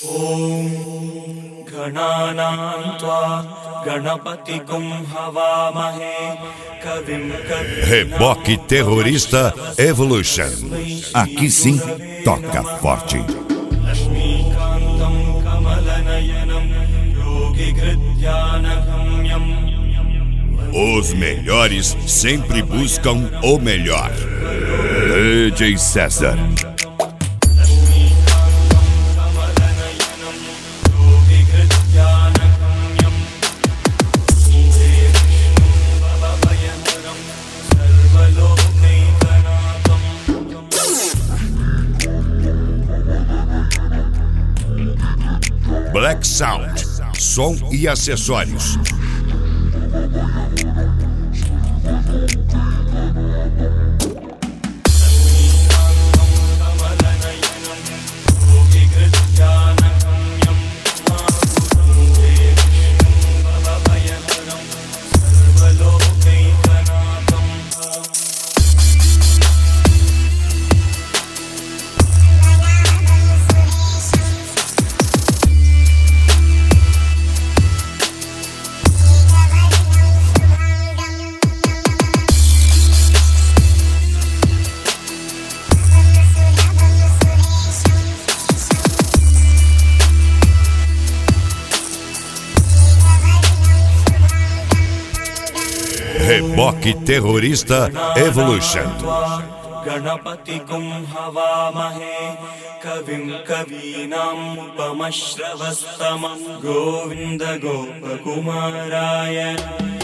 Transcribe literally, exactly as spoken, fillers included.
ॐ गणानां त्वा गणपतिगुं हवामहे कविं कवीनां Reboque Terrorista Evolution. Aqui sim, toca forte. लक्ष्मीकान्तं कमलनयनं योगिहृद्यानगम्यं. Os melhores sempre buscam o melhor. D J César. Black Sound, som e acessórios. Reboque Terrorista Evolution. गणपतिगुं हवामहे कविं कवीनाम् उपमश्रवस्तमं गोविन्द गोपकुमाराय